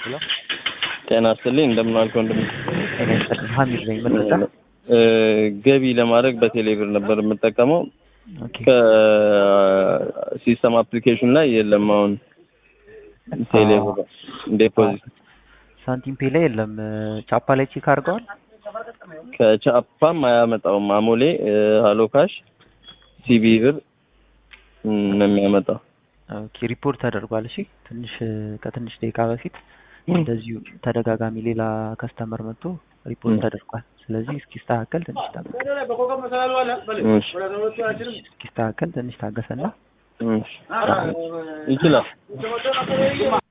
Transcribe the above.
ሄሎ ጤና ይስጥልኝ እንደምን ዋልክ ወንድም? ጤና ይስጥልኝ ሀሚድ ነኝ። ምን ልርዳ? ገቢ ለማድረግ በቴሌብር ነበር የምጠቀመው። ኦኬ ከሲስተም አፕሊኬሽን ላይ የለም። አሁን ቴሌብር ዲፖዚት ሳንቲም ፔ ላይ የለም። ቻፓ ላይ ቼክ አድርገዋል? ከቻፓም አያመጣውም። አሞሌ ሃሎ ካሽ ሲቢ ብር ነው የሚያመጣው። ኦኬ ሪፖርት ተደርጓል። እሺ ከትንሽ ደቂቃ በፊት እንደዚሁ ተደጋጋሚ ሌላ ከስተመር መጥቶ ሪፖርት ተደርጓል። ስለዚህ እስኪስተካከል ትንሽ ታገሰና ይችላል